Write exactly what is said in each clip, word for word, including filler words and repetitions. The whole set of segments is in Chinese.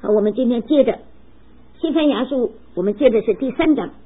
好，我们今天接着西番雅书，我们接着是第三章。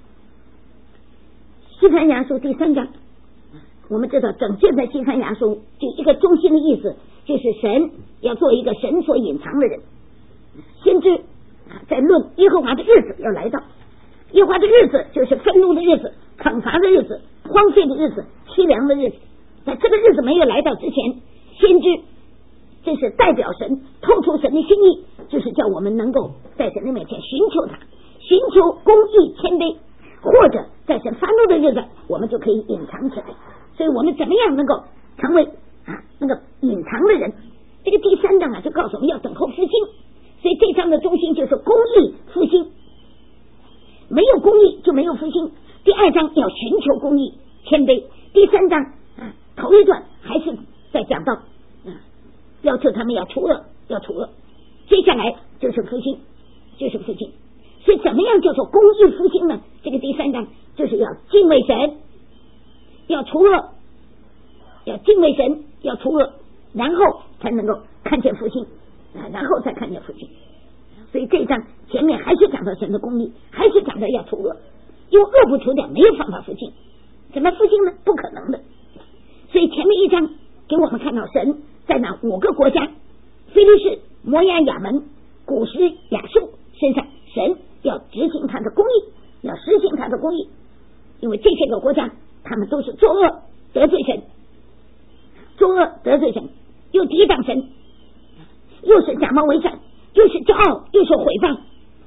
西番雅书第三章，我们知道整卷的西番雅书就一个中心的意思，就是神要做一个神所隐藏的人。先知在论耶和华的日子要来到，耶和华的日子就是愤怒的日子、惩罚的日子、荒废的日子、凄凉的日子。在这个日子没有来到之前，先知这是代表神，透出神的心意，就是叫我们能够在神的面前寻求他，寻求公义谦卑，或者在神发怒的日子我们就可以隐藏起来。所以我们怎么样能够成为啊那个隐藏的人？这个第三章啊就告诉我们要等候复兴，所以这章的中心就是公义复兴，没有公义就没有复兴。第二章要寻求公义谦卑，第三章啊头一段还是在讲到啊要求他们要除恶，要除恶，接下来就是复兴，就是复兴。所以怎么样叫做公义复兴呢？这个第三章就是要敬畏神，要除恶，要敬畏神，要除恶，然后才能够看见复兴啊，然后再看见复兴。所以这一章前面还是讲到神的公义，还是讲到要除恶，因为恶不除掉没有办法复兴。怎么复兴呢？不可能的。所以前面一章给我们看到神在那五个国家非利士、摩押、亚门、古实、亚述身上，神要执行他的公义，要实行他的公义，因为这些个国家他们都是作恶得罪神，作恶得罪神，又抵挡神，又是假冒为善，又是骄傲，又是毁谤，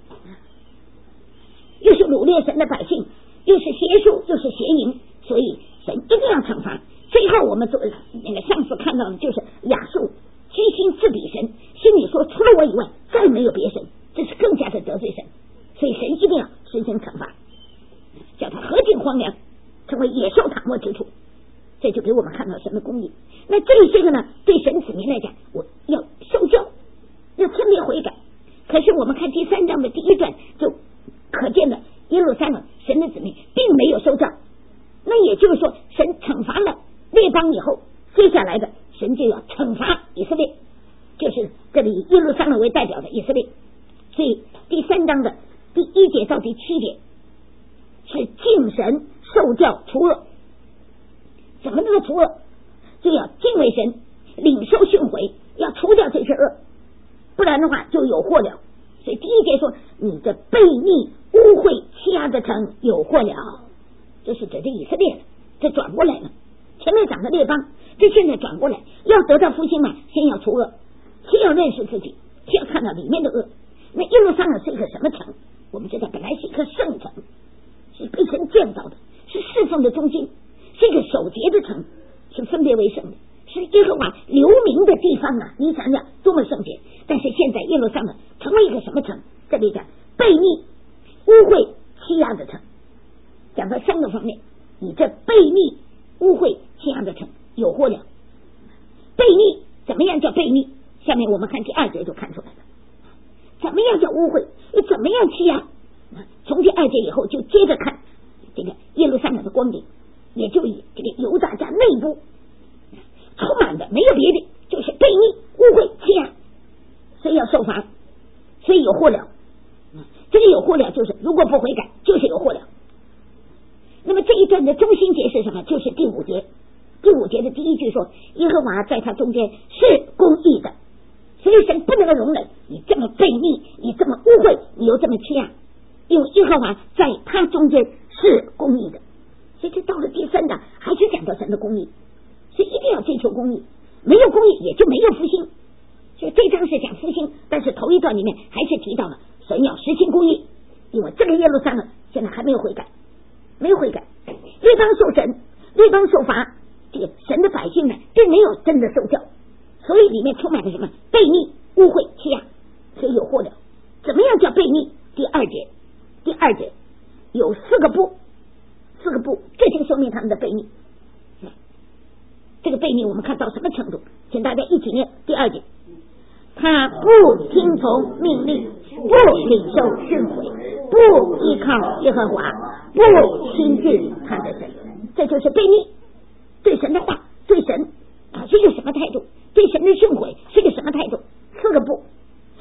又是掳掠神的百姓，又是邪术，又是邪淫，所以神一定要惩罚。最后我们做那个上次看到的就是亚述居心自比神，心里说除了我以外再没有别神，这是更加的得罪神，所以神一定要实行惩罚，叫他何尽荒凉，成为野兽躺卧之处。这就给我们看到神的公义。那这些个呢，对神子民来讲，我要受教，要谦卑悔改。可是我们看第三章的第一段就可见了，耶路撒冷神的子民并没有受教，那也就是说神惩罚了列邦以后，接下来的神就要惩罚以色列，就是这里耶路撒冷为代表的以色列。所以第三章的第一节到第七节是敬神、受教、除恶。怎么这个除恶？就要敬畏神，领受训诲，要除掉这些恶，不然的话就有祸了。所以第一节说你的悖逆、污秽、欺压的城有祸了，这是指的以色列了，这转过来了。前面讲的列邦，这现在转过来，要得到复兴嘛，先要除恶，先要认识自己，先要看到里面的恶。那耶路撒冷是一个什么城？我们知道本来是一个圣城，是被神建造的，是侍奉的中心，是一个守节的城，是分别为圣的，是耶和华留名的地方啊！你想想多么圣洁。但是现在耶路撒冷成为一个什么城？这里讲悖逆、污秽、欺压的城，讲到三个方面，你这悖逆、污秽、欺压的城有祸了。悖逆怎么样叫悖逆？下面我们看第二节就看出来了。怎么样叫污秽？又怎么样欺压？从第二节以后就接着看这个耶路撒冷的光景，也就以这个犹大家内部充满的没有别的，就是悖逆、污秽、欺压，所以要受罚，所以有祸了。这个有祸了就是如果不悔改就是有祸了。那么这一段的中心节是什么？就是第五节。第五节的第一句说耶和华在他中间是公义的，所以神不能够容忍你这么悖逆，你这么污秽，你又这么欺压，因为耶和华在他中间是公义的。所以这到了第三章还是讲到神的公义，所以一定要追求公义，没有公义也就没有复兴。所以这章是讲复兴，但是头一段里面还是提到了神要实行公义，因为这个耶路撒冷现在还没有悔改，没有悔改，列邦受审，列邦受罚，这个神的百姓呢并没有真的受教，所以里面充满了什么悖逆、污秽、欺压，所以有祸了。怎么样叫悖逆？第二节，第二节有四个不，四个不，这就说明他们的悖逆。这个悖逆我们看到什么程度？请大家一起念第二节。他不听从命令，不领受训诲，不依靠耶和华，不亲近他的神，这就是悖逆。对神的话，对神啊是一个什么态度？对神的训诲是一个什么态度？四个不：不听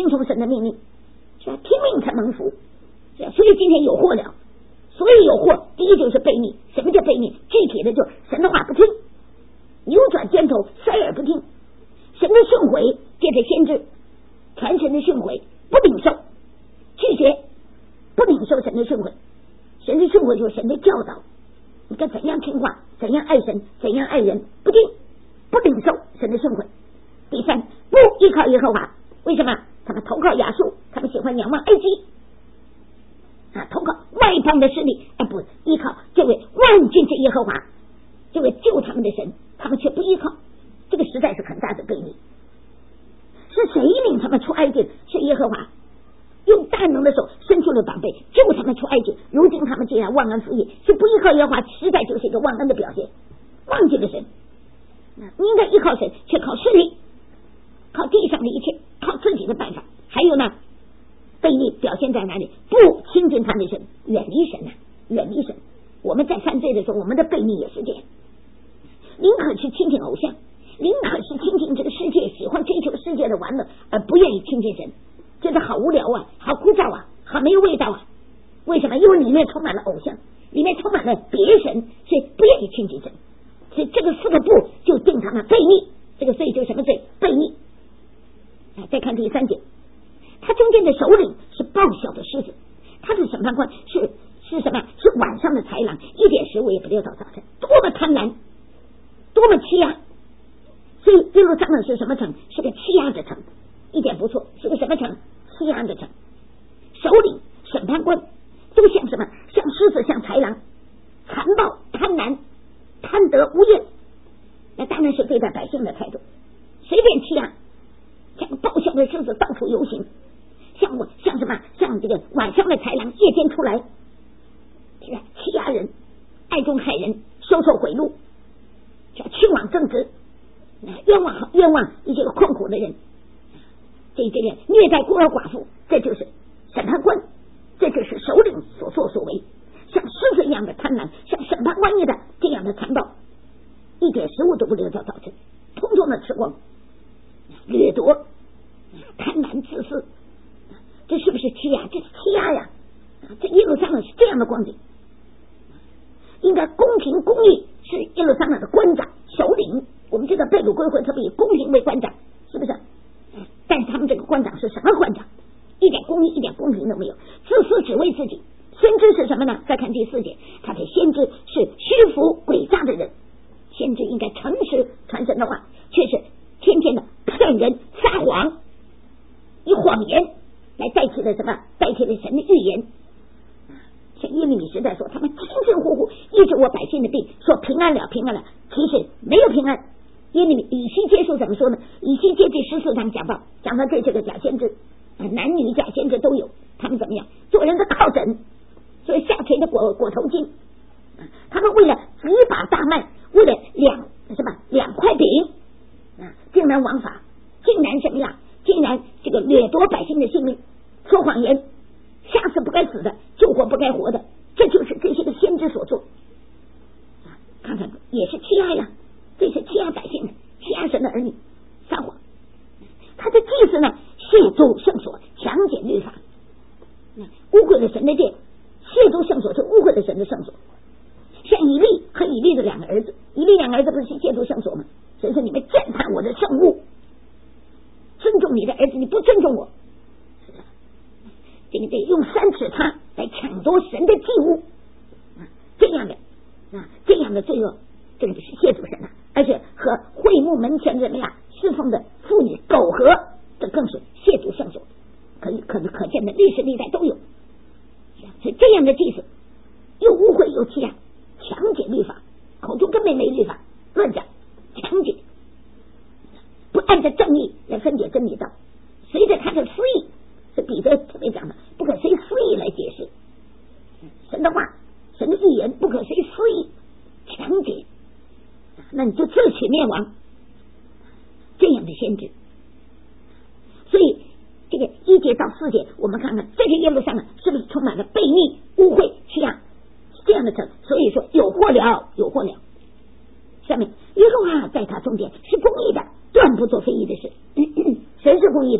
听从神的命令，是吧？听命才能服，是吧？所以今天有祸了。所以有祸，第一就是悖逆。什么叫悖逆？具体的就是神的话不听，扭转肩头，塞耳不听。神的训诲，借着先知传神的训诲，不领受，拒绝，不领受神的训诲。神的训诲就是神的教导，你该怎样听话，怎样爱神，怎样爱人，不听，不领受神的训诲。第三，不依靠耶和华。为什么？他们投靠亚述，他们喜欢仰望埃及啊，投靠外邦的势力，而不依靠这位万军之耶和华，这位救他们的神，他们却不依靠，这个实在是很大的悖逆。是谁领他们出埃及？是耶和华，用大能的手伸出了膀臂救他们出埃及。如今他们竟然忘恩负义，是不依靠耶和华，实在就是一个忘恩的表现，忘记了神。你应该依靠神，却靠势力，靠地上的一切，靠自己的办法。还有呢，悖逆表现在哪里？不亲近他的神，远离神啊，远离神。我们在犯罪的时候，我们的悖逆也是这样，宁可去亲近偶像，宁可去亲近这个世界，喜欢追求世界的玩乐，而不愿意亲近神，觉得好无聊啊，好枯燥啊，好没有味道啊。为什么？因为里面充满了偶像，里面充满了别神，所以不愿意亲近神。所以这个四个不就定他们悖逆，这个罪就是什么罪？悖逆。啊，再看第三节，他中间的首领是暴小的狮子，他的审判官是是什么？是晚上的豺狼，一点食物也不留到早晨，多么贪婪，多么欺压。所以耶路撒冷是什么城？是个欺压的城，一点不错，是个什么城？欺压的城。首领、审判官都像什么？像狮子，像豺狼，残暴、贪婪、贪得无厌。那当然是对待百姓的态度，随便欺压，像暴小的狮子到处游行，像我像什么？像这个晚上的豺狼夜间出来，是吧？欺压人，爱中害人，收受贿赂，叫屈枉正直，冤枉冤枉一些困苦的人，这这个虐待孤儿寡妇，这就是审判官，这就是首领所作所为，像狮子一样的贪婪，像审判官一样的这样的残暴，一点食物都不留到早晨，通通的吃光，掠夺，贪婪自私，这是不是欺压？这是欺压呀！这耶路撒冷是这样的光景，应该公平公义，是耶路撒冷的官长首领。我们知道被掳归回特别以公平为官长，是不是？但是他们这个官长是什么官长？一点公义一点公平都没有，自私只为自己。先知是什么呢？再看第四节，他的先知是虚浮诡诈的人，先知应该诚实传神的话，却是天天的骗人撒谎，以谎言来代替了什么？代替了神的预言。像耶利米时代说，他们亲亲呼呼医治我百姓的病，说平安了平安了，其实没有平安。耶利米以西结书怎么说呢？以西结第十四章讲到，讲到这这个假先知，男女假先知都有，他们怎么样？做人的靠枕，所以下垂的裹裹头巾，他们为了几把大麦，为了两是吧两块饼啊，竟然枉法，竟然什么样？竟然这个掠夺百姓的性命，说谎言，吓死不该死的，救活不该活的，这就是这些个先知所做。看看也是欺压呀，这是欺压百姓的，欺压神的儿女，撒谎。他的祭司呢，亵渎圣所，强解律法，污秽了神的殿。亵渎圣所是污秽了神的圣所。像以利和以利的两个儿子，以利两个儿子不是去亵渎圣所吗？所以说你们践踏我的圣物，尊重你的儿子，你不尊重我，这个得用三尺叉来抢夺神的祭物，这样的啊，这样的罪恶，这个不是亵渎神啊，而且和会幕门前怎么样侍奉的妇女苟合，这更是亵渎圣所，可以可可见的历史历代都有。所以这样的祭司又污秽又欺压，强解律法，口中根本没律法，乱讲，强解，不按照正义来分解真理道，随着他的私意，是彼得特别讲的，不可随私意来解释神的话，神的预言不可随私意强解，那你就自取灭亡。这样的先知，所以这个一节到四节，我们看看这个耶路撒冷是不是充满了悖逆、污秽、欺压这样的城？所以说有祸了，有祸了。下面耶和华在他中间是公义的，断不做非义的事。神是公义的，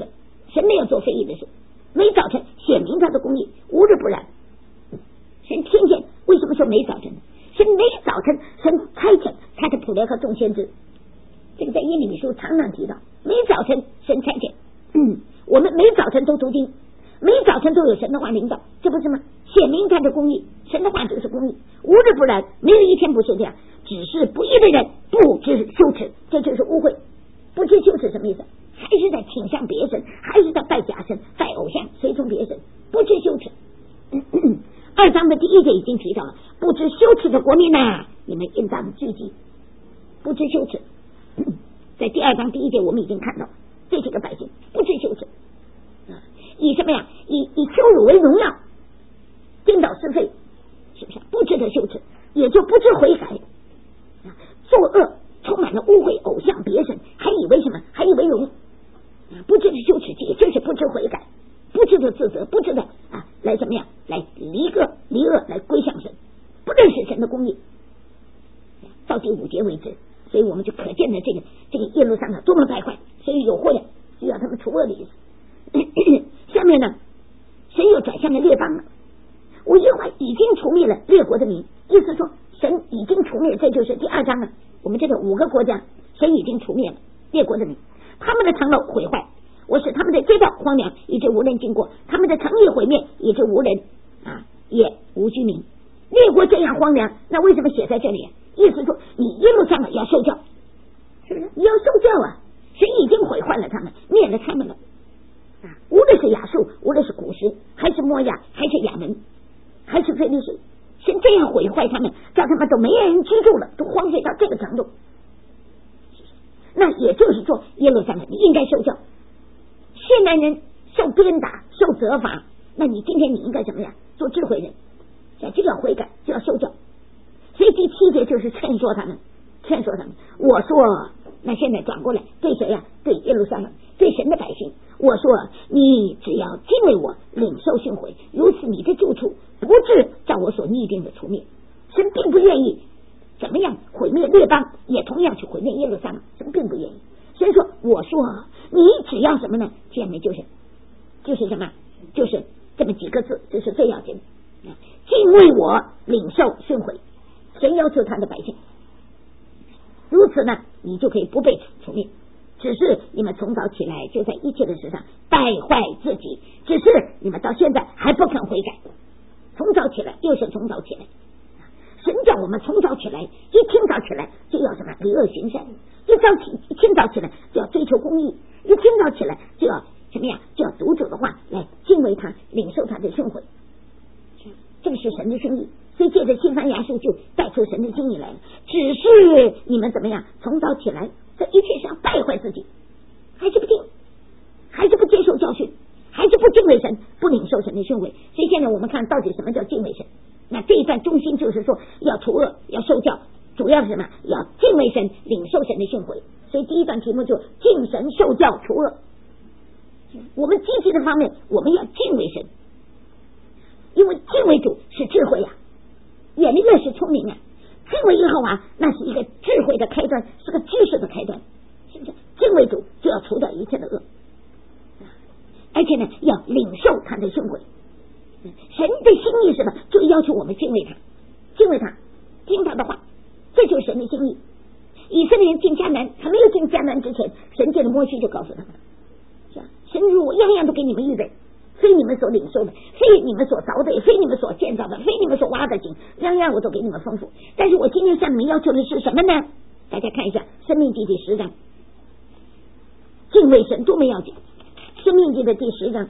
神没有做非义的事，每早晨显明他的公义，无日不然。神天天为什么说每早晨？神每早晨神差遣他的仆人和众先知，这个在耶利米书常常提到，每早晨神差遣，嗯，我们每早晨都读经，每早晨都有神的话领导，这不是吗？显明他的公义，神的话就是公义，无日不然，没有一天不是这样。只是不义的人不知羞耻，这就是污秽。不知羞耻什么意思？还是在倾向别神，还是在拜假神、拜偶像，随从别神，不知羞耻。咳咳二章的第一节已经提到了，不知羞耻的国民呐，你们应当聚集。不知羞耻，在第二章第一节我们已经看到，这几个百姓不知羞耻，以什么呀？以以羞辱为荣耀，颠倒是非，是不是？不知得羞耻，也就不知悔改，作恶，充满了污秽偶像别神，还以为什么？还以为荣，不知得羞耻，也就是不知悔改，不知得自责，不知道啊，来怎么样？来离恶离恶，来归向神，不认识神的公义，到第五节为止。所以我们就可见的这个这个耶路撒冷多么败坏，所以有祸了，需要他们除恶的意思。下面呢，神又转向了列邦了，我耶和华已经除灭了列国的民，意思说神已经除灭，这就是第二章了。我们这个五个国家，神已经除灭了列国的民，他们的城楼毁坏，我使他们的街道荒凉，以致无人经过；他们的城邑毁灭，以致无人啊也无居民。列国这样荒凉，那为什么写在这里？意思说你耶路撒冷要受教，是不是？你要受教啊！神已经毁坏了他们，灭了他们了啊！无论是亚述，无论是古时，还是摩亚，还是亚门，还是非利士，神这样毁坏他们，叫他们都没人居住了，都荒废到这个程度。那也就是说，耶路撒冷你应该受教。现代人受鞭打、受责罚，那你今天你应该怎么样？做智慧人，就要悔改，就要受教。所以第七节就是劝说他们，劝说他们。我说，那现在转过来对谁呀？对耶路撒冷，对神的百姓。我说，你只要敬畏我，领受训诲，如此你的住处不致照我所拟定的除灭。神并不愿意怎么样毁灭列邦，也同样去毁灭耶路撒冷，神并不愿意。所以说，我说你只要什么呢？下面就是就是什么？就是这么几个字，这是最要紧的。敬畏我，领受训诲。神要求他的百姓，如此呢，你就可以不被除灭。只是你们从早起来就在一切的事上败坏自己，只是你们到现在还不肯悔改。从早起来，又是从早起来。神叫我们从早起来，一清早起来就要什么？离恶行善。一早起，一清早起来就要追求公义。一清早起来就要什么呀？就要读主的话，来敬畏他，领受他的训诲。这个是神的心意。所以借着西番雅书就带出神的心意来了，只是你们怎么样？从早起来，在一切上败坏自己，还是不听，还是不接受教训，还是不敬畏神，不领受神的训诲。所以现在我们看到底什么叫敬畏神？那这一段中心就是说要除恶，要受教，主要是什么？要敬畏神，领受神的训诲。所以第一段题目就敬神、受教、除恶。我们积极的方面，我们要敬畏神，因为敬畏主是智慧呀、啊。远离恶是聪明啊，敬畏耶和华那是一个智慧的开端，是个知识的开端，是不是？敬畏主就要除掉一切的恶，而且呢，要领受他的训诲。神的心意是吧？就要求我们敬畏他，敬畏他，听他的话，这就是神的心意。以色列人进迦南，还没有进迦南之前，神借着摩西就告诉他们，是吧？神说我样样都给你们预备。非你们所领受的，非你们所凿的，非你们所建造的，非你们所挖的井，样样我都给你们丰富。但是我今天向你们要求的是什么呢？大家看一下《申命记》第十章，敬畏神多么要紧。《申命记》的第十章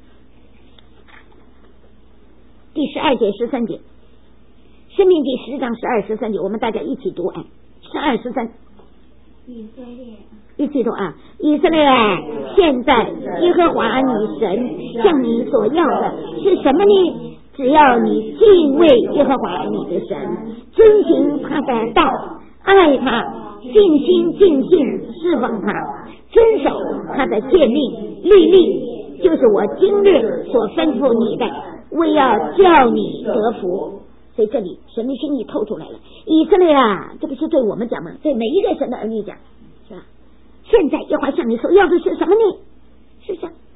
第十二节、十三节，《申命记》十章十二、十三节，我们大家一起读啊，十二、十三。以色列，一起读啊！以色列，现在耶和华你神向你所要的是什么呢？只要你敬畏耶和华你的神，遵行他的道，爱他，尽心尽性侍奉他，遵守他的诫命律例，就是我今日所吩咐你的，为要叫你得福。所以这里神的心意透出来了。以色列啊，这不是对我们讲吗？对每一个神的儿女讲，是吧？现在耶和华向你所要的是什么呢？是不是？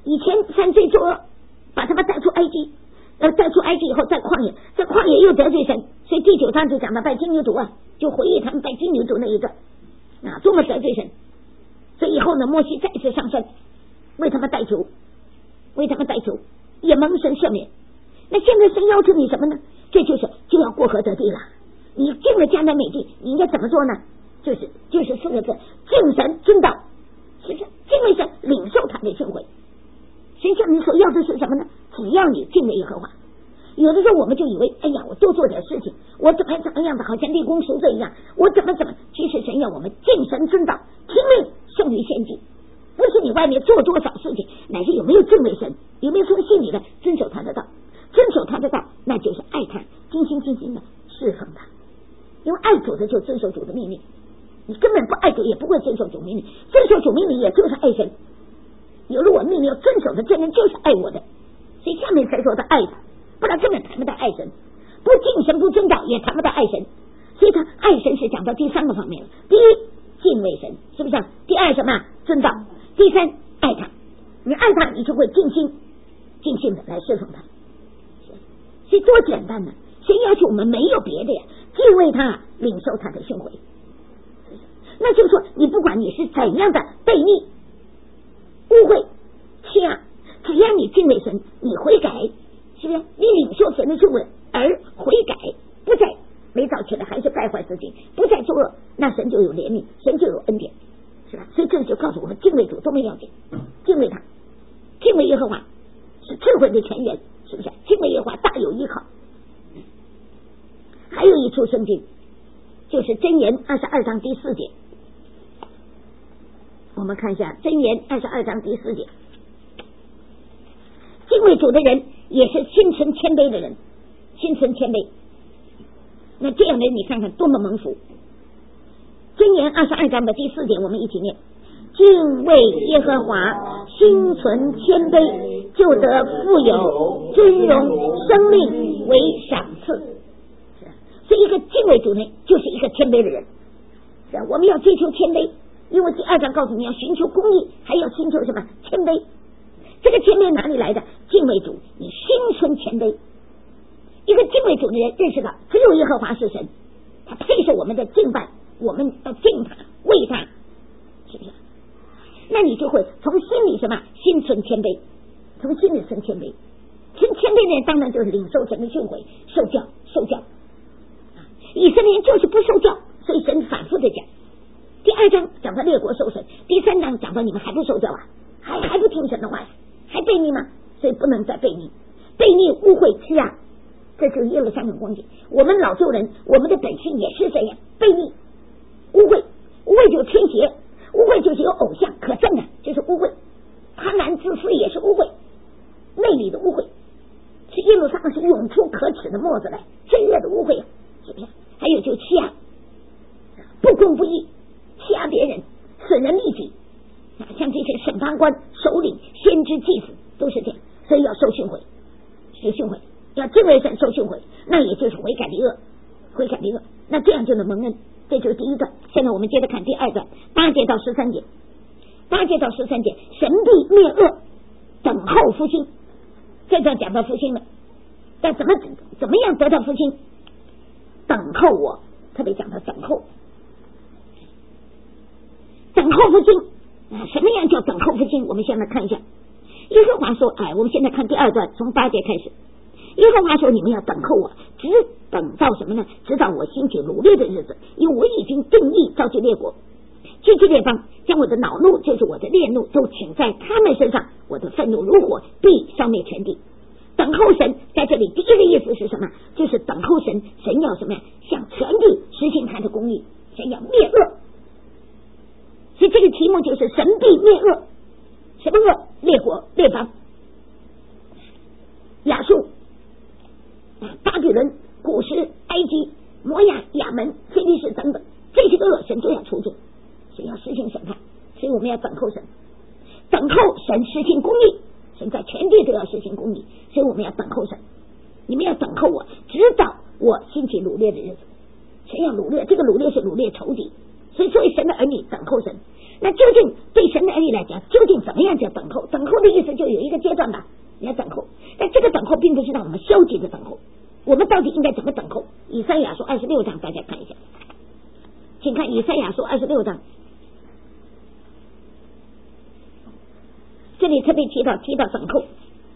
以前犯罪作恶，把他们带出埃及，呃，带出埃及以后在旷野，在旷野又得罪神，所以第九章就讲到拜金牛犊啊，就回忆他们拜金牛犊那一段啊，多么得罪神。所以以后呢，摩西再次上山为他们代求，为他们代求，也蒙神赦免。那现在神要求你什么呢？这就是就要过河得地了。你进了迦南美地，你应该怎么做呢？就是就是四个字：敬神尊道，是不是？敬畏神，领受他的训诲。神向你所要的是什么呢？只要你敬畏耶和华。有的时候我们就以为，哎呀，我多做点事情，我怎么怎么样的，好像立功赎罪一样，我怎么怎么。其实神要我们敬神尊道，听命胜于献祭。不是你外面做多少事情，乃是有没有敬畏神，有没有从心里的遵守他的道，遵守他的道，那就是爱他，尽心尽心的侍奉他。因为爱主的就遵守主的命令，你根本不爱主也不会遵守主命令，遵守主命令也就是爱神。有了我命令要遵守的，这人就是爱我的，所以下面才说他爱他，不然根本谈不到爱神。不敬神不尊道也谈不到爱神，所以他爱神是讲到第三个方面了。第一，敬畏神，是不是？第二什么？尊道。第三，爱他。你爱他，你就会尽心尽心的来侍奉他。所以多简单呢！谁要求我们没有别的呀？敬畏他，领受他的训诲。那就是说，你不管你是怎样的悖逆、误会、欺压，只要你敬畏神，你悔改，是不是？你领受神的训诲而悔改，不再没早起来还是败坏自己，不再作恶，那神就有怜悯，神就有恩典，是吧？所以这就告诉我们，敬畏主多么要紧，敬畏他，敬畏耶和华是智慧的泉源，是不是？敬畏耶和华大有依靠。还有一处圣经，就是箴言二十二章第四节，我们看一下箴言二十二章第四节，敬畏主的人也是心存谦卑的人，心存谦卑。那这样的人你看看多么蒙福。箴言二十二章的第四节我们一起念：敬畏耶和华，心存谦卑，就得富有尊荣，生命为赏赐。所以一个敬畏主呢，就是一个谦卑的人。是啊，我们要追求谦卑，因为第二章告诉你要寻求公义，还要寻求什么？谦卑。这个谦卑哪里来的？敬畏主，你心存谦卑。一个敬畏主的人认识到只有耶和华是神，他配受我们的敬拜，我们要敬他，为他，是不是？那你就会从心里什么？心存谦卑，从心里存谦卑。存谦卑的人当然就是领受神的训诲，受教，受教。以色列人就是不受教，所以神反复的讲。第二章讲到列国受审，第三章讲到你们还不受教啊，还还不听神的话呀，还悖逆吗？所以不能再悖逆，悖逆污秽欺压，这就是耶路撒冷光景。我们老旧人，我们的本性也是这样，悖逆、污秽，污秽就是天邪，污秽就是有偶像可憎的，就是污秽。贪婪自私也是污秽，内里的污秽，是耶路撒冷是涌出可耻的沫子来，罪恶的污秽啊，是不是？还有就欺压，不公不义，欺压别人，损人利己，像这些审判官、首领、先知、祭司都是这样，所以要受训诲，受训诲，要敬畏神，受训诲，那也就是悔改离恶，悔改离恶，那这样就能蒙恩。这就是第一段。现在我们接着看第二段，八节到十三节，八节到十三节，神必灭恶，等候复兴。这段讲到复兴了，但怎么怎么样得到复兴？等候我，特别讲到等候，等候复兴啊！什么样叫等候复兴？我们现在看一下，耶和华说：“哎，我们现在看第二段，从八节开始。耶和华说：你们要等候我，直等到什么呢？直到我兴起掳掠的日子，因为我已经定义召集列国，聚集列邦，将我的恼怒，就是我的烈怒，都请在他们身上，我的愤怒如火，必消灭全地。”等候神在这里第一个意思是什么？就是等候神，神要什么呀？向全地实行他的公义，神要灭恶。所以这个题目就是神必灭恶。什么恶？列国、列邦、亚述、巴比伦、古时、埃及、摩亚、亚门、非利士等等，这些个恶神都要除尽，所以要实行审判。所以我们要等候神，等候神实行公义。神在全地都要实行公义，所以我们要等候神。你们要等候我，直到我兴起掳掠的日子。谁要掳掠？这个掳掠是掳掠仇敌， 所以作为神的儿女等候神，那究竟对神的儿女来讲，究竟怎么样叫等候？等候的意思就有一个阶段吧，你要等候，但这个等候并不是让我们消极的等候，我们到底应该怎么等候？以赛亚书二十六章大家看一下，请看以赛亚书二十六章，这里特别提到提到等候。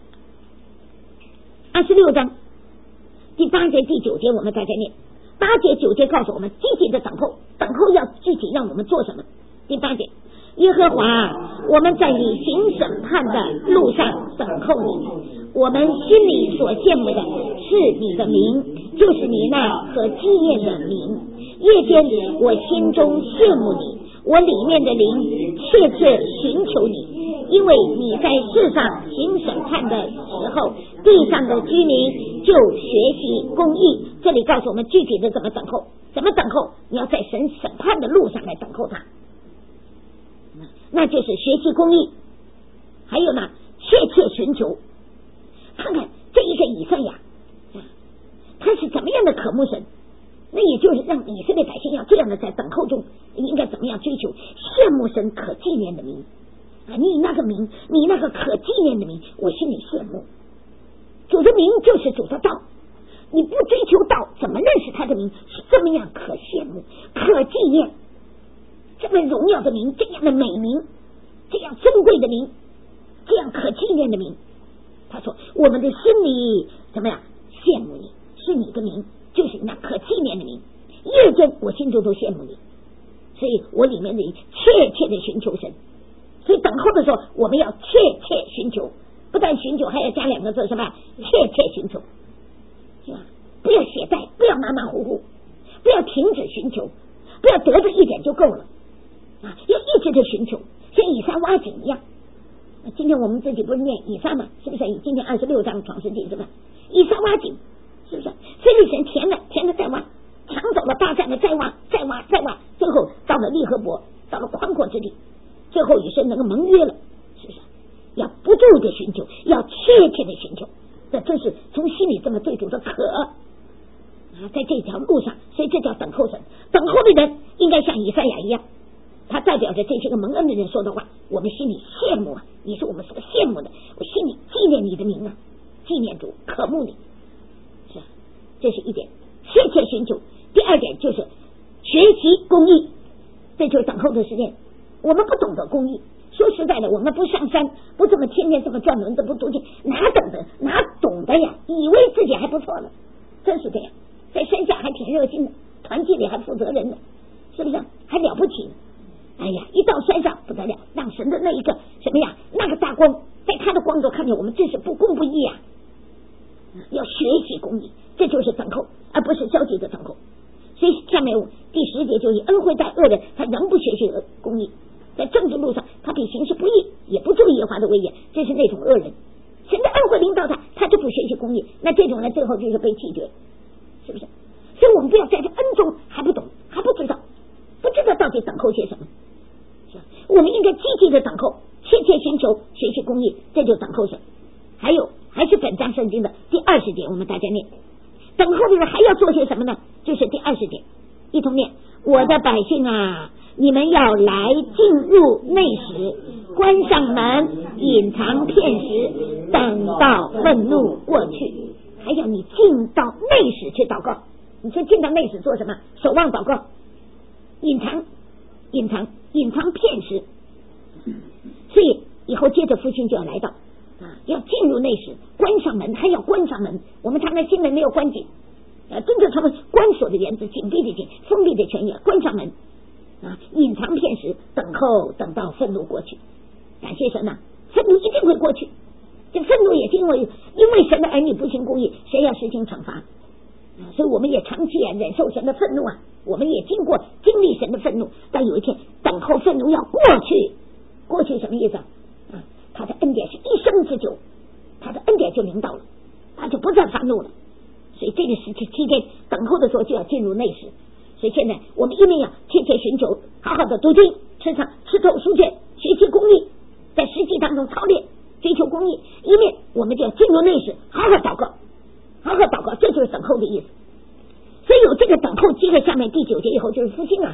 二十六章第八节第九节我们大家念，八节九节告诉我们积极的等候，等候要具体让我们做什么。第八节，耶和华，我们在你行审判的路上等候你，我们心里所羡慕的是你的名，就是你那可纪念的名。夜间我心中羡慕你，我里面的灵切切寻求你，因为你在世上行审判的时候，地上的居民就学习公义。这里告诉我们具体的怎么等候，怎么等候？你要在神审判的路上来等候他，那就是学习公义。还有呢，切切寻求。看看这一个以赛亚，他是怎么样的渴慕神？那也就是让以色列百姓要这样的在等候中应该怎么样追求，羡慕神可纪念的名啊！你那个名，你那个可纪念的名，我心里羡慕。主的名就是主的道，你不追求道，怎么认识他的名？是这么样可羡慕、可纪念，这么荣耀的名，这样的美名，这样珍贵的名，这样可纪念的名。他说我们的心里怎么样羡慕你，是你的名，就是那可纪念的名。夜间我心中都羡慕你，所以我里面的切切的寻求神。所以等候的时候我们要切切寻求，不但寻求还要加两个字，什么？切切寻求，是吧？不要懈怠，不要马马虎虎，不要停止寻求，不要得着一点就够了啊！要一直的寻求，像以撒挖井一样。今天我们自己不是念以撒嘛，是不是？今天二十六章创世纪是吧？以撒挖井，是不是？非利士填了，填了再挖，抢走了霸占了再挖，再挖再挖，最后到了利和伯，到了宽阔之地，最后与神能够盟约了，是不是？要不住的寻求，要切切的寻求，这真是从心里这么对主的渴啊，在这条路上，所以这叫等候神。等候的人应该像以赛亚一样，他代表着这些个蒙恩的人说的话，我们心里羡慕啊！你说我们是个羡慕的，我心里纪念你的名啊，纪念主，渴慕你，是，这是一点，切切寻求。第二点就是学习公义，这就是等候的时间。我们不懂得公义，说实在的，我们不上山，不这么天天这么转轮子，不读经，哪懂得哪懂得呀？以为自己还不错了，真是这样，在山下还挺热心的，团契里还负责任的，是不是？还了不起呢？哎呀，一到山上不得了，让神的那一个什么呀，那个大光，在他的光中看见我们真是不公不义啊！要学习公义，这就是等候，而不是消极的等候。所以下面第十节就以恩惠待恶人，他仍不学习公义，在政治路上他比行事不义，也不注意耶和华的威严，这是那种恶人。神的恩惠领导他，他就不学习公义，那这种人最后就是被弃绝，是不是？所以我们不要在这恩中还不懂，还不知道，不知道到底等候些什么。我们应该积极的等候，切切寻求学习公义，这就等候神。还有还是本章圣经的第二十节，我们大家念，等候的人还要做些什么呢？就是第二十节，一同念：我的百姓啊，你们要来进入内室，关上门，隐藏片时，等到愤怒过去。还要你进到内室去祷告。你说进到内室做什么？守望祷告，隐藏隐藏隐藏片时。所以以后接着复兴就要来到啊，要进入内室，关上门，还要关上门。我们常常心门没有关紧，呃，跟着他们关锁的原则，紧闭的紧，封闭的全也关上门啊，隐藏片时，等候等到愤怒过去。感谢神呐、啊，愤怒一定会过去。这愤怒也是因为因为神的儿女不行公义，谁要实行惩罚啊？所以我们也长期啊忍受神的愤怒啊，我们也经过经历神的愤怒，但有一天等候愤怒要过去。过去什么意思啊？啊，他的恩典是一生之久，他的恩典就领导了，他就不再发怒了。所以这个时期期间等候的时候就要进入内室。所以现在我们一面要切切寻求，好好的读经，吃上吃透书卷，学习公义，在实际当中操练追求公义，一面我们就要进入内室，好好祷告，好好祷告，这就是等候的意思。所以有这个等候，接着下面第九节以后就是复兴啊，就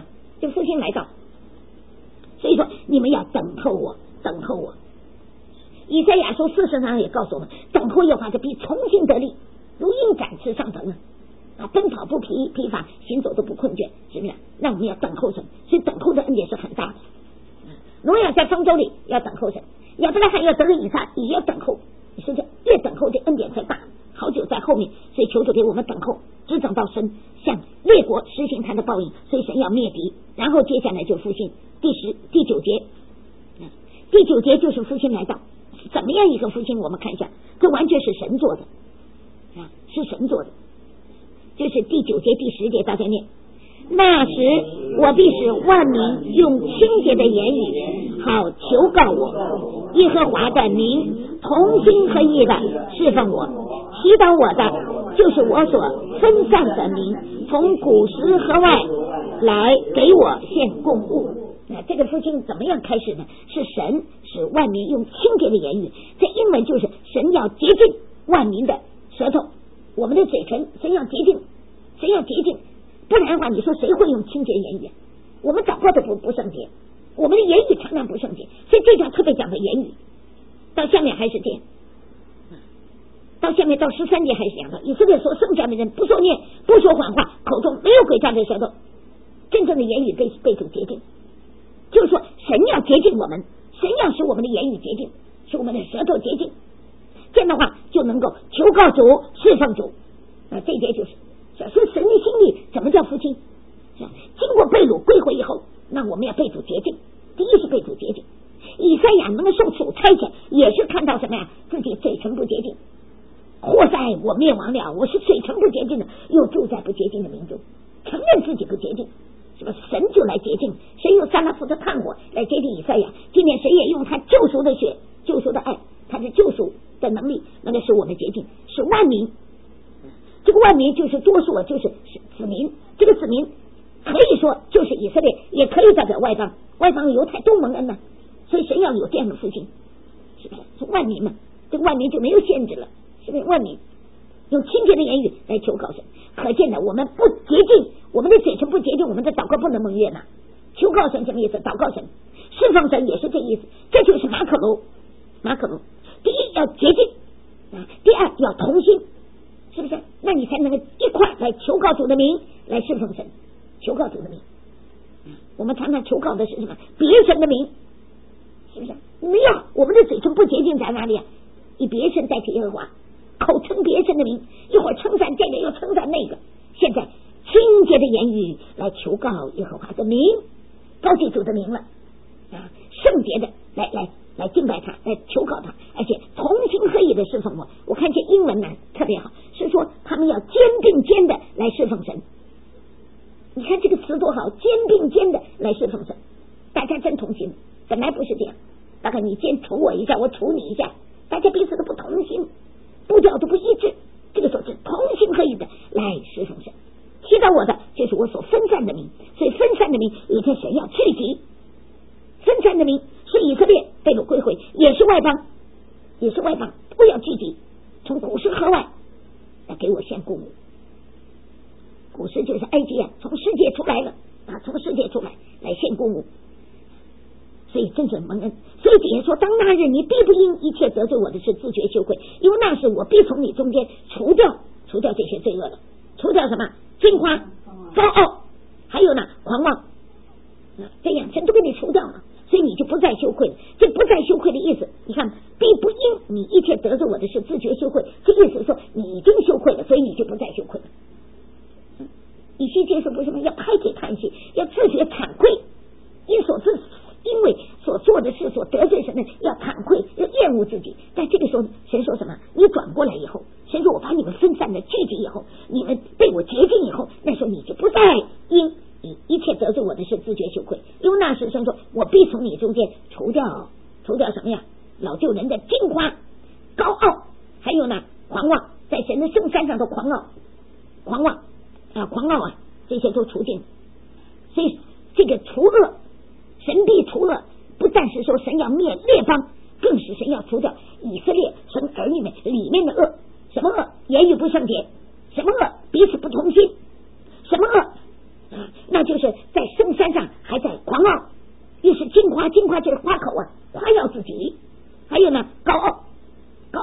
这复兴来到，所以说你们要等候我，等候我。以赛亚书四十章也告诉我们，等候耶和华的必重新得力，如鹰展翅上腾啊，啊，奔跑不疲疲乏，行走都不困倦，是不是？那我们要等候神，所以等候的恩典是很大的。挪亚在方舟里要等候神，亚伯拉罕要得了以撒也要等候，你说这越等候这恩典才大，好久在后面，所以求主给我们等候，只等到神向列国实行他的报应，所以神要灭敌，然后接下来就复兴。第十第九节，第九节就是复兴来到。怎么样一个复兴？我们看一下，这完全是神做的啊，是神做的。就是第九节第十节，大家念：那时我必使万民用清洁的言语好求告我，耶和华的名同心合意的侍奉我，祈祷我的就是我所分散的民，从古时河外来给我献供物。那这个复兴怎么样开始呢？是神使万民用清洁的言语，这英文就是神要洁净万民的舌头，我们的嘴唇，神要洁净，神要洁净，不然的话，你说谁会用清洁言语？我们祷告都不不圣洁，我们的言语常常不圣洁，所以这章特别讲的言语。到下面还是这样，到下面到十三节还是讲的，以色列所剩下的人不说念，不说谎话，口中没有诡诈的舌头，真正的言语被被主洁净。就是说神要洁净我们，神要使我们的言语洁净，使我们的舌头洁净，这样的话就能够求告主，侍奉主。那这一节就是说神的心里怎么叫复兴？经过被掳归回以后，那我们要被主洁净。第一是被主洁净，以赛亚能够受主差遣，也是看到什么呀？自己嘴唇不洁净，祸哉我灭亡了，我是嘴唇不洁净的，又住在不洁净的民中，承认自己不洁净，是吧？神就来洁净，神用撒拉弗的炭火来洁净以赛亚。今天神也用他救赎的血、救赎的爱、他的救赎的能力，那个使我们洁净，使万民。这个万民就是多数，就是子民。这个子民可以说就是以色列，也可以代表外邦，外邦犹太都蒙恩了。所以神要有这样的复兴，是不是？是万民嘛，这个万民就没有限制了，是不是？万民用清洁的言语来求告神，可见的我们不洁净，我们的嘴唇不洁净，我们的祷告不能蒙悦纳。求告神什么意思？祷告神，侍奉神也是这意思。这就是马可楼，马可楼。第一要洁净啊，第二要同心，是不是？那你才能够一块来求告主的名，来侍奉神，求告主的名。我们常常求告的是什么？别神的名，是不是？没有，我们的嘴唇不洁净在哪里啊？以别神代替耶和华，口称别神的名，一会儿称赞这个又称赞那个。现在清洁的言语来求告耶和华的名，高举主的名了啊，圣洁的来来来敬拜他，来求告他，而且同心合意的侍奉我。我看这英文呢特别好，是说他们要肩并肩的来侍奉神。你看这个词多好，肩并肩的来侍奉神，大家真同心。本来不是这样，大概你先杵我一下，我杵你一下，大家彼此都不同心，步调都不一致。这个时候是同心合意的来侍奉神。祈祷我的就是我所分散的民，所以分散的民有一天神要聚集，分散的民是以色列被掳归回，也是外邦，也是外邦都要聚集，从古时河外来给我献供物。古时就是埃及啊，从世界出来了啊，从世界出来来献供物，所以真是蒙恩。所以底下说，当那日你必不因一切得罪我的事自觉羞愧，因为那时我必从你中间除掉除掉这些罪恶了，除掉什么？惊夸、高傲，还有呢狂妄，这样神都给你除掉了，所以你就不再羞愧了。这不再羞愧的意思，你看，必不因你一切得罪我的事自觉羞愧，这意思是说你已经羞愧了，所以你就不再羞愧了。以西结说不是吗？要拍给叹息，要自觉惭愧，因所自因为所做的事所得罪神的，要惭愧，要厌恶自己。但这个时候神说什么？你转过来以后，神说我把你们分散的聚集以后，你们被我洁净以后，那时候你就不再因你一切得罪我的事自觉羞愧，因为那时神说我必从你中间除掉除掉什么呀？老旧人的惊夸、高傲，还有呢狂妄，在神的圣山上的狂傲狂妄啊，狂傲啊，这些都除尽。所以这个除恶，神必除恶，不但是说神要灭列邦，更是神要除掉以色列神儿女们里面的恶。什么恶？言语不圣洁。什么恶？彼此不同心。什么恶？啊，那就是在圣山上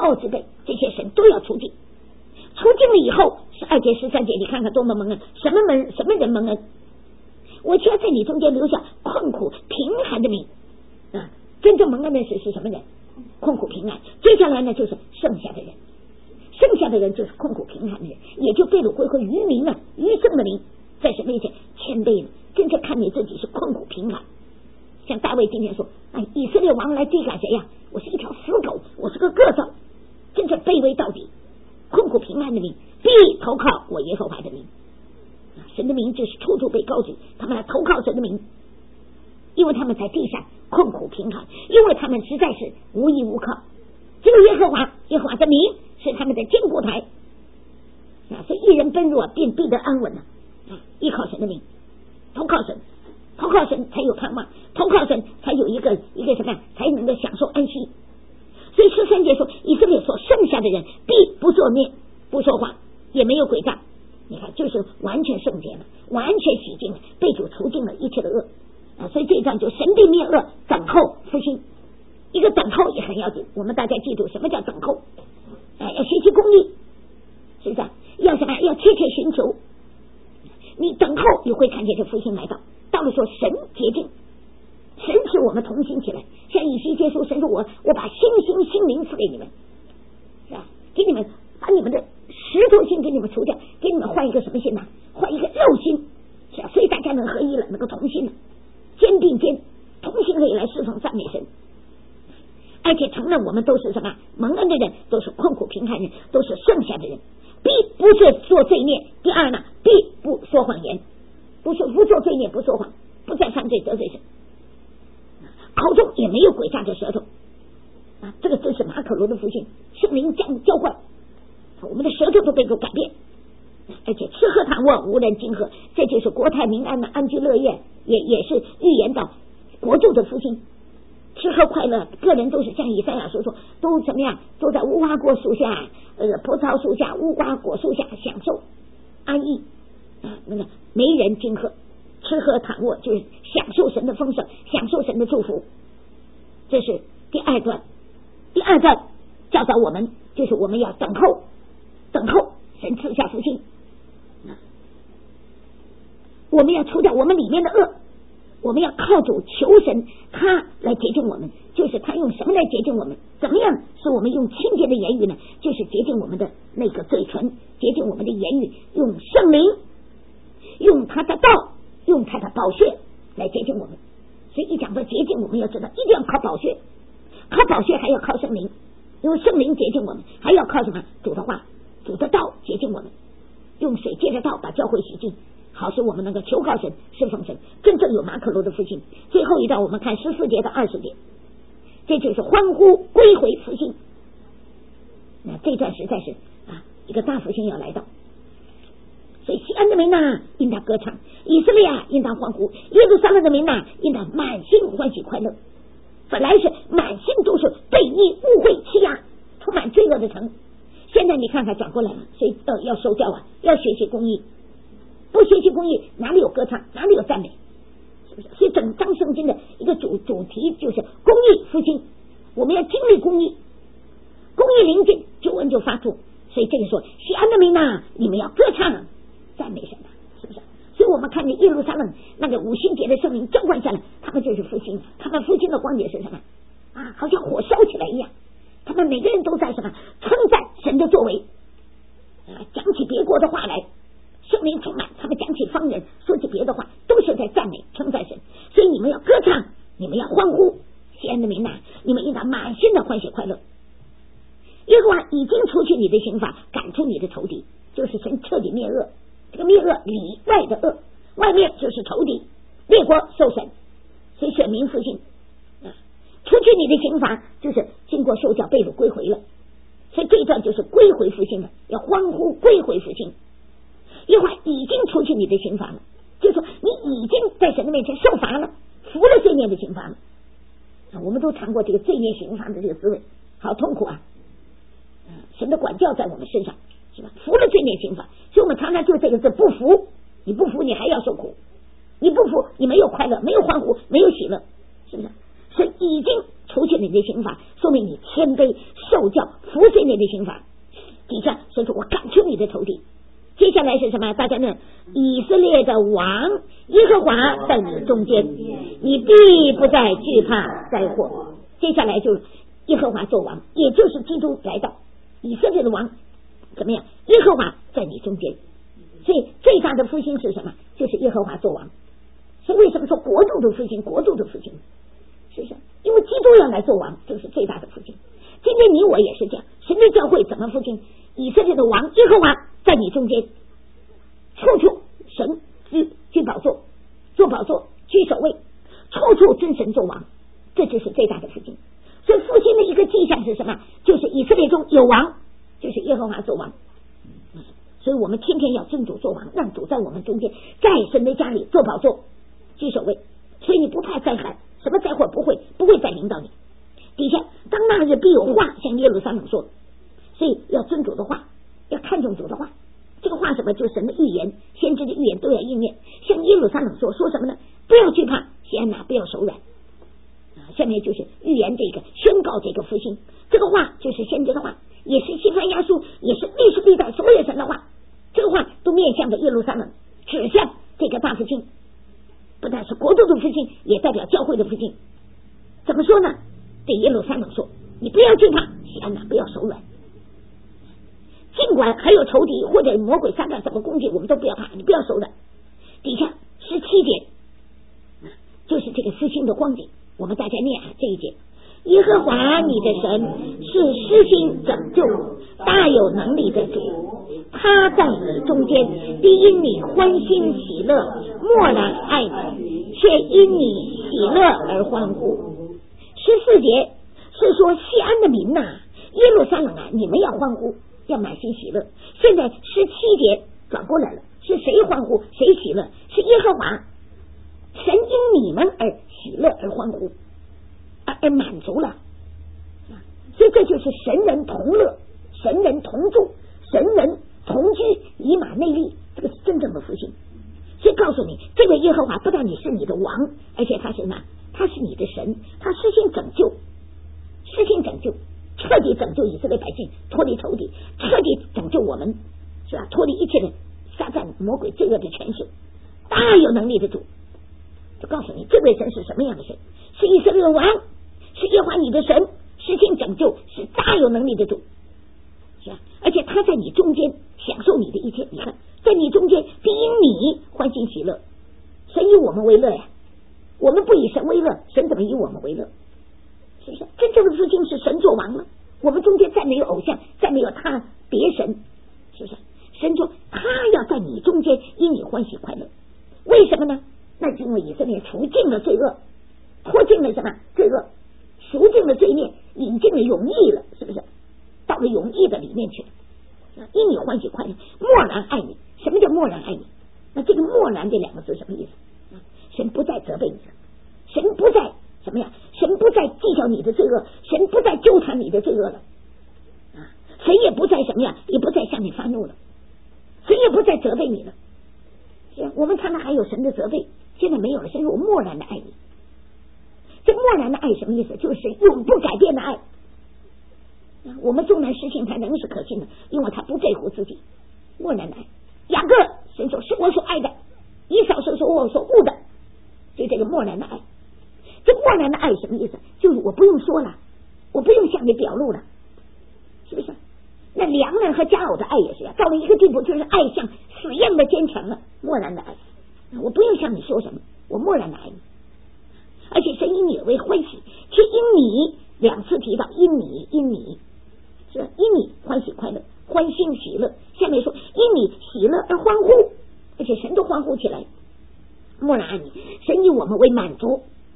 傲之辈，这些神都要除尽。除尽了以后，十二节十三节，你看看多么蒙恩，什么蒙什么人蒙恩？我就要在你中间留下困苦贫寒的民啊！真正蒙恩的是是什么人？困苦贫寒。接下来呢，就是剩下的人，剩下的人就是困苦贫寒的人，也就被掳归回愚民啊，愚圣的民，在神面前谦卑了，真正看你自己是困苦贫寒。像大卫今天说：“哎，以色列王来追赶谁呀？我是一条死狗，我是个个子，真正卑微到底。”困苦贫寒的民必投靠我耶和华的名，神的名就是处处被高举，他们来投靠神的名，因为他们在地上困苦贫寒，因为他们实在是无依无靠，只有耶和华，耶和华的名是他们的坚固台啊，所以一人奔入便必得安稳啊，依靠神的名，投靠神，投靠神才有盼望，投靠神才有一个一个什么，才能够享受安息。所以十三节说，以色列所剩下的人必不作孽，不说谎，也没有诡诈。你看，就是完全圣洁了，完全洗净了，被主除尽了一切的恶啊！所以这一章就神必灭恶，等候复兴。一个等候也很要紧，我们大家记住什么叫等候？哎，要学习公义，是不是？要什么？要切切寻求。你等候，你会看见这复兴来到。到了说神洁净。神使我们同心起来，像以西结书，神说我我把新心心灵赐给你们，是吧？给你们把你们的石头心给你们除掉，给你们换一个什么心呢？换一个肉心，是吧？所以大家能合一了，能够同心了，肩并肩，同心可以来侍奉赞美神，而且承认我们都是什么蒙恩的人，都是困苦贫寒人，都是剩下的人，必不是做罪孽。第二呢，必不说谎言，不是不做罪孽，不说谎，不再犯罪得罪神。口中也没有诡诈的舌头啊！这个真是马可罗的福星，圣灵将交换，我们的舌头都被够改变，而且吃喝躺卧无人惊吓，这就是国泰民安的安居乐业，也也是预言到国度的复兴，吃喝快乐，个人都是像以赛亚所说，都怎么样？都在无花果树下、呃葡萄树下、无花果树下享受安逸啊！那个没人惊吓。吃喝躺卧就是享受神的丰盛，享受神的祝福，这是第二段。第二段教导我们，就是我们要等候，等候神赐下福星，我们要除掉我们里面的恶，我们要靠主求神，他来洁净我们。就是他用什么来洁净我们？怎么样使我们用清洁的言语呢？就是洁净我们的那个嘴唇，洁净我们的言语，用圣灵，用他的道，用他的宝血来洁净我们。所以一讲到洁净，我们要知道一定要靠宝血，靠宝血还要靠圣灵，用圣灵洁净我们，还要靠什么？主的话，主的道洁净我们，用水借着道把教会洗净，好使我们能够求告神，侍奉神，真正有马可罗的复兴。最后一段我们看十四节到二十节，这就是欢呼归回复兴。那这段实在是啊，一个大复兴要来到。所以西安的民呐，应当歌唱；以色列啊，应当欢呼；耶路撒冷的民呐，应当满心欢喜快乐。本来是满心都是悖逆、误会、欺压，充满罪恶的城，现在你看看转过来了，所以要要收掉啊，要学习公义。不学习公义，哪里有歌唱，哪里有赞美，是不是？所以整章圣经的一个主主题就是公义复兴，我们要经历公义，公义临近，救恩就发出。所以这个说，西安的民呐，你们要歌唱。赞美神啊，是不是？所以我们看见耶路撒冷那个五旬节的圣灵浇灌下来，他们就是复兴，他们复兴的光景是什么啊？好像火烧起来一样，他们每个人都在什么称赞神的作为啊，讲起别国的话来，圣灵充满，他们讲起方言，说起别的话，都是在赞美称赞神。所以你们要歌唱，你们要欢呼，西安的民呐，你们应当满心的欢喜快乐。耶和华已经除去你的刑罚，赶出你的仇敌，就是神彻底灭恶。这个灭恶里外的恶，外面就是仇敌，列国受审，所以选民复兴啊，除去你的刑罚，就是经过受教被掳归回了。所以这一段就是归回复兴了，要欢呼归回复兴。耶和华已经除去你的刑罚了，就是说你已经在神的面前受罚了，服了罪孽的刑罚了啊。我们都尝过这个罪孽刑罚的这个滋味，好痛苦啊！啊，神的管教在我们身上。是吧？服了罪孽刑罚，所以我们常常就这个字不服，你不服你还要受苦，你不服你没有快乐，没有欢呼，没有喜乐，是不是？所以已经除去你的刑罚，说明你谦卑受教服随你的刑罚。底下所以说我赶出你的仇敌。接下来是什么？大家呢？以色列的王耶和华在你中间，你必不再惧怕灾祸。接下来就是耶和华做王，也就是基督来到，以色列的王怎么样？耶和华在你中间。所以最大的复兴是什么？就是耶和华做王。所以为什么说国度的复兴？国度的复兴是不是？因为基督要来做王，这是最大的复兴。今天你我也是这样，神的教会怎么复兴？以色列的王耶和华在你中间，处处神居居宝座，做宝座，居首位，处处尊神做王，这就是最大的复兴。所以复兴的一个迹象是什么？就是以色列中有王，就是耶和华做王。所以我们天天要尊主做王，让主在我们中间，在神的家里做宝座，居首位。所以你不怕灾害，什么灾祸不会不会再临到你。底下当那日必有话向耶路撒冷说，所以要尊主的话，要看重主的话。这个话什么？就是神的预言，先知的预言都要应验。向耶路撒冷说，说什么呢？不要惧怕，西安哪不要手软。啊，下面就是预言这个宣告这个复兴，这个话就是先知的话，也是西番雅书，也是历史历代所有神的话。这个话都面向着耶路撒冷，指向这个大复兴，不但是国度的复兴，也代表教会的复兴。怎么说呢？对耶路撒冷说，你不要惧怕，西安哪不要手软。尽管还有仇敌或者魔鬼撒旦怎么攻击，我们都不要怕，你不要手软。底下十七节就是这个复兴的光景，我们大家念啊这一节。耶和华你的神是施行拯救大有能力的主，他在你中间必因你欢欣喜乐，默然爱你，却因你喜乐而欢呼。十四节是说西安的民呐、啊，耶路撒冷啊，你们要欢呼，要满心喜乐。现在十七节转过来了，是谁欢呼谁喜乐？是耶和华神因你们而喜乐而欢呼，而而满足了。所以这就是神人同乐，神人同住，神人同居，以马内利，这个是真正的复兴。所以告诉你，这个耶和华不但你是你的王，而且他是呢，他是你的神，他施行拯救，施行拯救，彻底拯救以色列百姓脱离仇敌，彻底拯救我们，是吧？脱离一切的撒旦魔鬼罪恶的权势，大有能力的主。就告诉你，这位神是什么样的神？是以色列的王，是耶和华你的神，实行拯救，是大有能力的主，是吧？而且他在你中间享受你的一切。你看，在你中间必因你欢欣喜乐。神以我们为乐呀，我们不以神为乐，神怎么以我们为乐？是不是？真正的复兴是神做王了，我们中间再没有偶像，再没有他别神，是不是？神说他要在你中间因你欢喜快乐。为什么呢？那是因为以色列除尽了罪恶，脱尽了什么罪恶，赎尽了罪孽，引进了永义了，是不是？到了永义的里面去了，因你欢喜快乐，默然爱你。什么叫默然爱你？那这个默然这两个字什么意思？神不再责备你了，神不再什么呀？神不再计较你的罪恶，神不再纠缠你的罪恶了啊！神也不再什么呀？也不再向你发怒了，神也不再责备你了。是啊，我们常常还有神的责备，现在没有了。神说我默然的爱你。这默然的爱什么意思？就是永不改变的爱。我们纵然实行他仍是可信的，因为他不在乎自己。默然的爱，雅各神说是我所爱的，以扫是说我所恶的，所以这个默然的爱。这默然的爱什么意思？就是我不用说了，我不用向你表露了，是不是？那良人和佳偶的爱也是，到了一个地步，就是爱像死一样的坚强了。默然的爱，我不用向你说什么，我默然的爱你。而且神以你为欢喜，却因你两次提到因你因你是因你欢喜快乐，欢欣喜乐。下面说因你喜乐而欢呼，而且神都欢呼起来，默然爱你。神以我们为满足，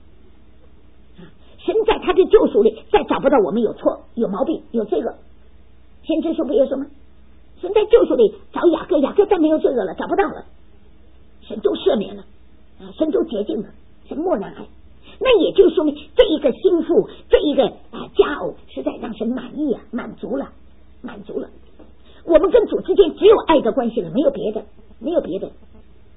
神在他的救赎里再找不到我们有错有毛病有罪恶。先知书不也说吗？神在救赎里找雅各，雅各再没有罪恶了，找不到了，神都赦免了啊，神都洁净了，神默然爱。那也就说明这一个心腹，这一个啊佳偶是在让神满意啊，满足了，满足了。我们跟主之间只有爱的关系了，没有别的，没有别的。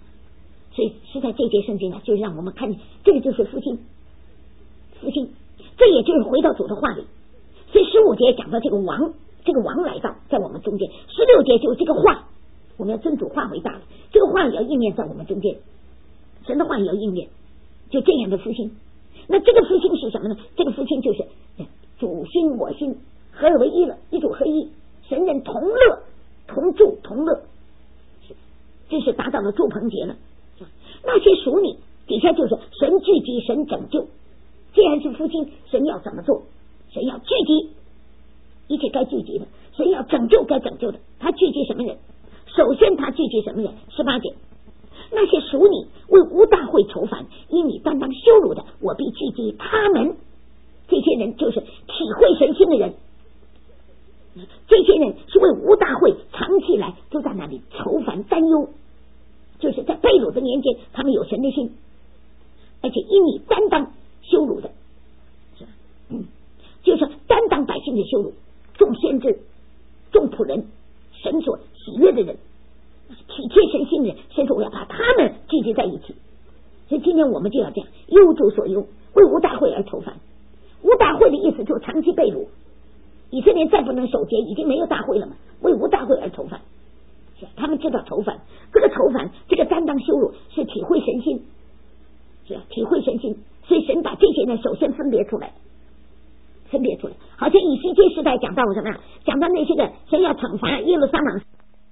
所以是在这节圣经啊，就让我们看，这个就是复兴，复兴。 这也就是回到主的话里。所以十五节讲到这个王，这个王来到在我们中间，十六节就是这个话，我们要尊主话为大了，这个话也要应验在我们中间，神的话也要应验，就这样的复兴。那这个复兴是什么呢？这个复兴就是主心我心合而为一了，一主合一，神人同乐同住同乐，这是达到了住棚节了。那些属你底下就是神聚集神拯救，既然是复兴，神要怎么做？神要聚集一切该聚集的，神要拯救该拯救的。他聚集什么人？首先他聚集什么人？十八节，那些属你为无大会愁烦，因你担当羞辱的，我必聚集他们。这些人就是体会神心的人，这些人是为无大会长期来都在那里愁烦担忧，就是在被掳的年间他们有神的心，而且因你担当羞辱的，嗯，就是担当百姓的羞辱，众先知众仆人神所喜悦的人，体贴神心的人，甚至我要把他们聚集在一起。所以今天我们就要这样，忧主所忧，为无大会而愁烦。无大会的意思就是长期被掳，以色列再不能守节，已经没有大会了嘛，为无大会而愁烦。他们知道愁烦，这个愁烦，这个担当羞辱是体会神心，是啊，体会神心。所以神把这些人首先分别出来，分别出来。好像以西结时代讲到什么呀？讲到那些个神要惩罚耶路撒冷，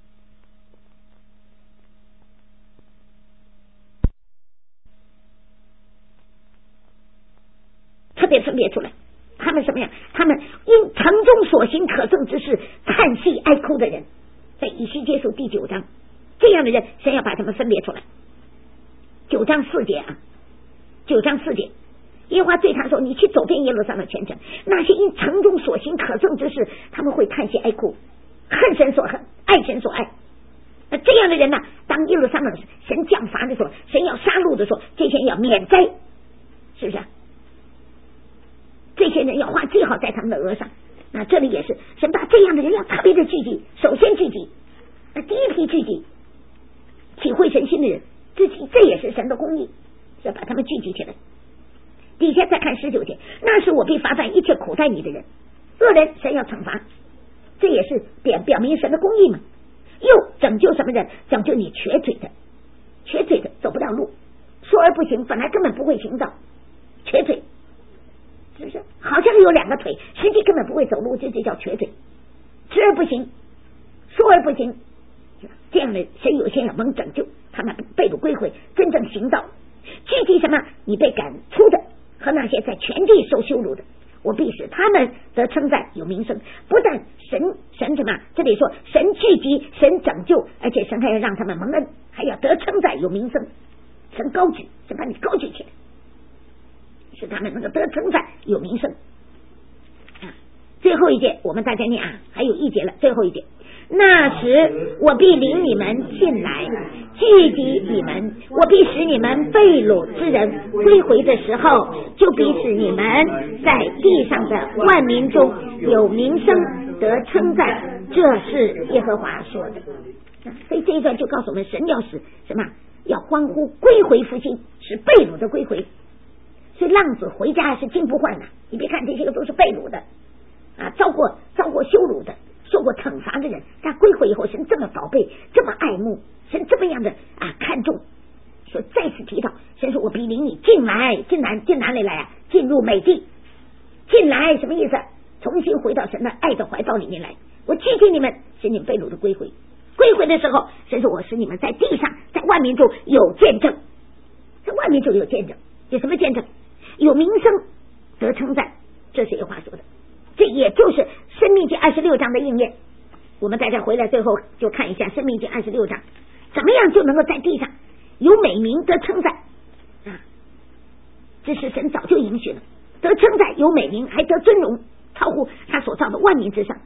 特别分别出来，他们什么呀？他们因城中所行可憎之事叹息哀哭的人，在以西结书第九章，这样的人神要把他们分别出来。九章四节啊，九章四节，耶和华对他说：“你去走遍耶路撒冷全城，那些因城中所行可憎之事，他们会叹息哀哭，恨神所恨，爱神所爱。那这样的人呢，当耶路撒冷神降罚的时候，神要杀戮的时候，这些人要免灾，是不是？这些人要画记号在他们的额上。那这里也是神把这样的人要特别的聚集，首先聚集，那第一批聚集体会神心的人，这这也是神的公义，要把他们聚集起来。底下再看十九节，那时我必罚办一切苦待你的人，恶人神要惩罚，这也是表表明神的公义嘛。又拯救什么人？拯救你瘸腿的，瘸腿的走不了路，说而不行，本来根本不会行道，瘸腿。是不是好像有两个腿，实际根本不会走路，这就叫瘸腿，吃而不行，说而不行，这样的神有些要蒙拯救，他们被掳归回，真正行道。具体什么？你被赶出的和那些在全地受羞辱的，我必使他们得称赞有名声。不但神神什么？这里说神聚集，神拯救，而且神还要让他们蒙恩，还要得称赞有名声。神高举，神把你高举起来，使他们能够得称赞有名声。啊，最后一节我们大家念啊，还有一节了，最后一节。那时我必领你们进来，聚集你们，我必使你们被掳之人归回的时候，就必使你们在地上的万民中有名声，得称赞。这是耶和华说的。所以这一段就告诉我们，神要使什么？要欢呼归回复兴，使被掳的归回。所以浪子回家是金不换的，你别看这些个都是被掳的啊，遭过遭过羞辱的，受过惩罚的人，他归回以后，神这么宝贝，这么爱慕，神这么样的啊看重，说再次提到，神说我必领你进来，进来进哪里来啊？进入美地，进来什么意思？重新回到神的爱的怀抱里面来，我聚集你们，使你们被掳的归回。归回的时候，神说我使你们在地上，在万民中有见证，在万民中有见证，有什么见证？有名声，得称赞。这是一话说的，这也就是申命记二十六章的应验。我们大家回来最后就看一下申命记二十六章，怎么样就能够在地上有美名得称赞啊？这是神早就允许了，得称赞有美名，还得尊荣，超乎他所造的万民之上。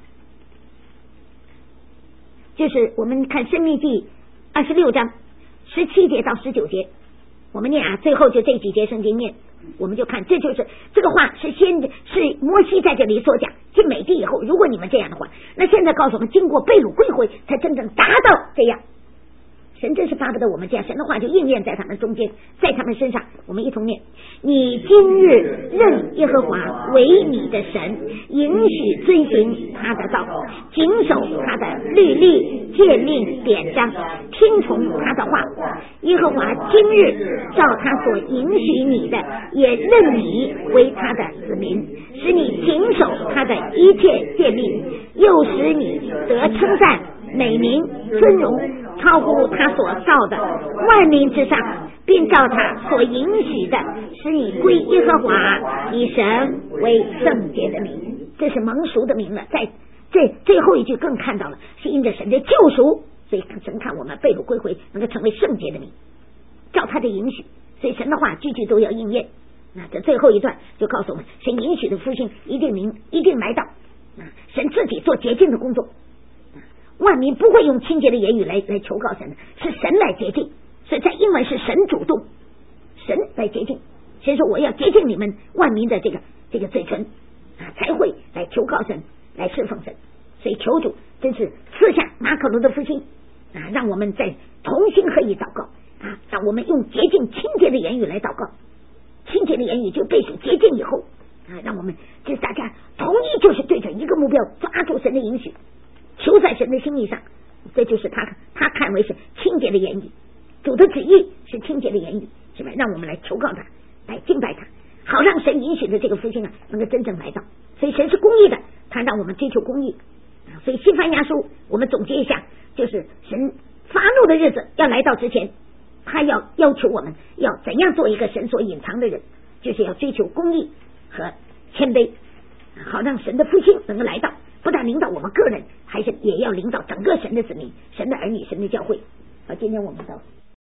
就是我们看申命记二十六章十七节到十九节，我们念啊，最后就这几节圣经念，我们就看，这就是这个话是先是摩西在这里所讲，进美地以后，如果你们这样的话，那现在告诉我们，经过被掳归回，才真正达到这样， 神真是巴不得我们这样，神的话就应验在他们中间，在他们身上。我们一同念：你今日认耶和华为你的神，允许遵行他的道，谨守他的律例诫命典章，听从他的话。耶和华今日照他所允许你的，也认你为他的子民，使你谨守他的一切诫命，又使你得称赞、美名、尊荣，超乎他所造的万民之上，并照他所允许的，使你归耶和华以神为圣洁的名。这是蒙赎的名了。在这最后一句更看到了，是因着神的救赎，所以神看我们被掳归回，能够成为圣洁的名，照他的允许。所以神的话句句都要应验。那这最后一段就告诉我们，神允许的复兴一定明一定来到。神自己做洁净的工作，万民不会用清洁的言语来来求告神的，是神来洁净。所以在英文是神主动，神来洁净。神说我要洁净你们万民的这个这个嘴唇啊，才会来求告神，来侍奉神。所以求主真是赐下马可罗的复兴啊，让我们在同心合意祷告啊，让我们用洁净清洁的言语来祷告。清洁的言语就被主洁净以后啊，让我们就是大家同一，就是对准一个目标，抓住神的允许，求在神的心意上。这就是他他看为是清洁的言语，主的旨意是清洁的言语，是吧？让我们来求告他，来敬拜他，好让神允许的这个复兴啊，能够真正来到。所以神是公义的，他让我们追求公义啊。所以西番雅书我们总结一下，就是神发怒的日子要来到之前，他要要求我们要怎样做一个神所隐藏的人，就是要追求公义和谦卑，好让神的复兴能够来到，不但领导我们个人，还是也要领导整个神的子民、神的儿女、神的教会。好，今天我们到